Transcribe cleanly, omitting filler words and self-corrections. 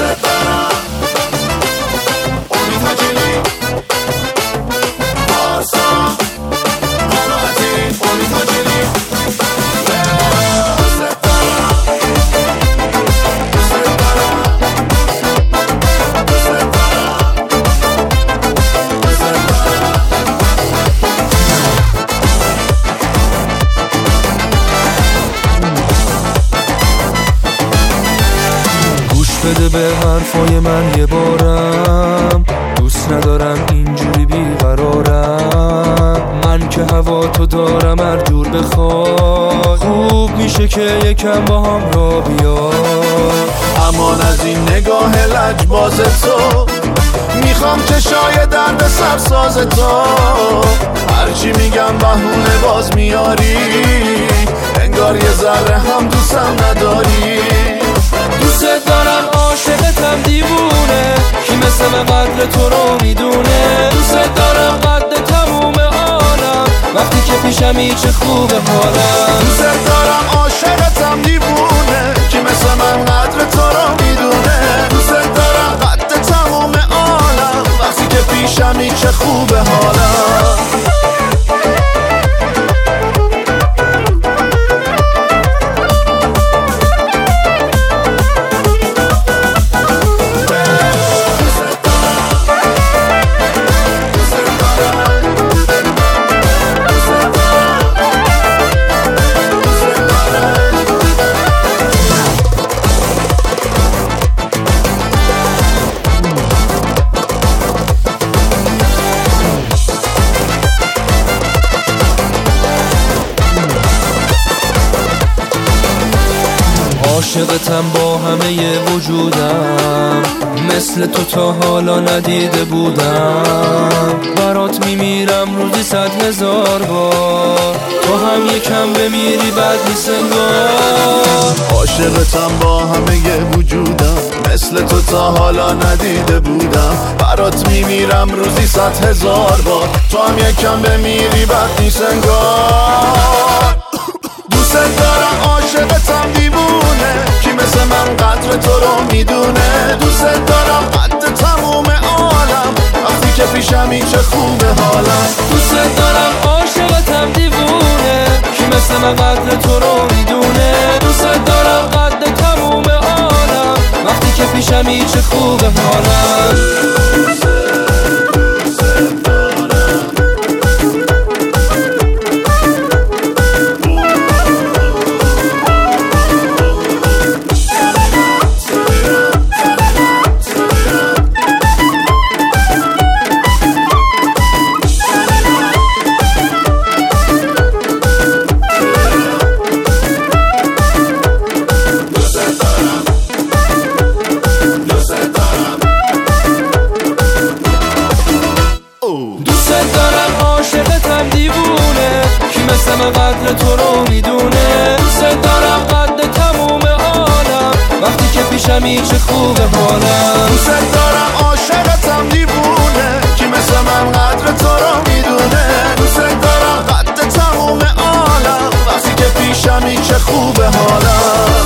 بده به حرفای من یه بارم، دوست ندارم اینجوری بیقرارم. من که هوا تو دارم هر جور بخوای، خوب میشه که یکم با هم را بیای. امان از این نگاه لجباز تو، میخوام چشای درد سرساز تو. هرچی میگم بهونه باز میاری، انگار یه ذره هم دوستم نداری. دوست دارم عاشقتم دیوونه، کی مثل من قدر تو رو میدونه. دوست دارم قد تموم عالم، وقتی که پیشمی چه خوبه حالم. دوست دارم عاشقتم دیوونه، کی مثل من قدر تو رو میدونه. دوست دارم قد تموم عالم، وقتی که پیشمی چه خوبه حالم. عاشقتم با همه وجودم، مثل تو تا حالا ندیده بودم. برات میمیرم روزی 100,000 بار، تو هم یکم بمیری بد نیست انگار. عاشقتم با همه وجودم، مثل تو تا حالا ندیده بودم. برات میمیرم روزی 100,000 بار، تو هم یکم بمیری بد نیست انگار. دوست دارم عاشقتم دیوونه، کی مثل من قدر تو رو میدونه. دوست دارم قد تموم عالم، وقتی که پیشمی چه خوبه حالم. دوست دارم عاشقتم دیوونه، کی مثل من قدر تو رو میدونه. دوست دارم قد تموم عالم، وقتی که پیشمی چه خوبه حالم. دوست دارم عاشقتم دیوونه، کی مثل من قدر تو رو میدونه. دوست دارم قد تموم عالم، وقتی که پیشمی چه خوبه حالم. دوست دارم عاشقتم دیوونه، کی مثل من قدر تو رو میدونه. دوست دارم قد تموم عالم، وقتی که پیشمی چه خوبه حالم.